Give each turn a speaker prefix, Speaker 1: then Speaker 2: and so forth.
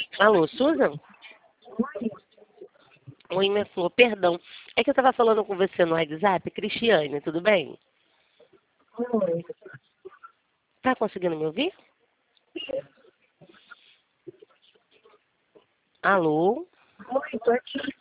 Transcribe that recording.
Speaker 1: Alô, Susan? Oi, minha flor, perdão. É que eu estava falando com você no WhatsApp, Cristiane, tudo bem?
Speaker 2: Oi,
Speaker 1: Tá conseguindo me ouvir? Alô?
Speaker 2: oi, tô aqui.